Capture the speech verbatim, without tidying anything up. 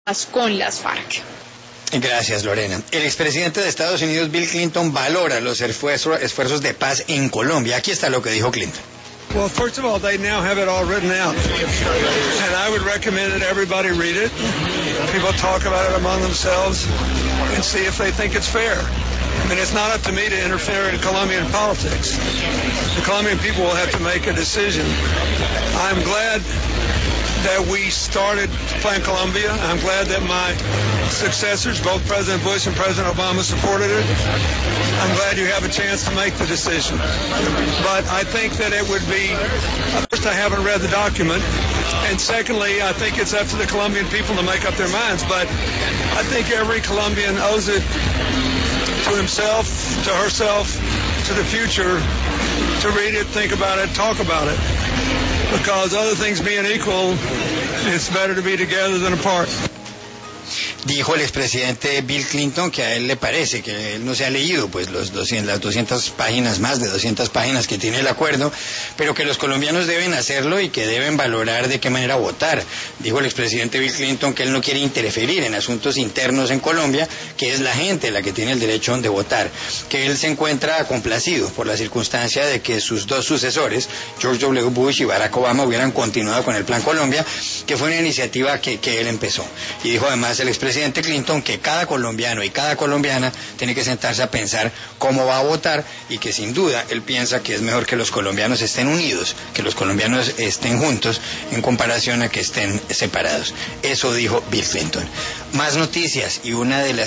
con las FARC. Gracias, Lorena. El expresidente de Estados Unidos, Bill Clinton, valora los esfuerzos, esfuerzos de paz en Colombia. Aquí está lo que dijo Clinton. Well, first of all, they now have it all written out, and I would recommend that everybody read it. People talk about it among themselves and see if they think it's fair. I mean, it's not up to me to interfere in Colombian politics. The Colombian people will have to make a decision. I'm glad that we started Plan Colombia. I'm glad that my successors, both President Bush and President Obama, supported it. I'm glad you have a chance to make the decision. But I think that it would be, first, I haven't read the document, and secondly, I think it's up to the Colombian people to make up their minds. But I think every Colombian owes it to himself, to herself, to the future, to read it, think about it, talk about it. Because other things being equal, it's better to be together than apart. Dijo el expresidente Bill Clinton que a él le parece que él no se ha leído pues los doscientas, las doscientas páginas, más de doscientas páginas que tiene el acuerdo, pero que los colombianos deben hacerlo y que deben valorar de qué manera votar. Dijo el expresidente Bill Clinton que él no quiere interferir en asuntos internos en Colombia, que es la gente la que tiene el derecho de votar, que él se encuentra complacido por la circunstancia de que sus dos sucesores, George W. Bush y Barack Obama, hubieran continuado con el Plan Colombia, que fue una iniciativa que, que él empezó. Y dijo además el expresidente presidente Clinton que cada colombiano y cada colombiana tiene que sentarse a pensar cómo va a votar y que sin duda él piensa que es mejor que los colombianos estén unidos, que los colombianos estén juntos en comparación a que estén separados. Eso dijo Bill Clinton. Más noticias y una de las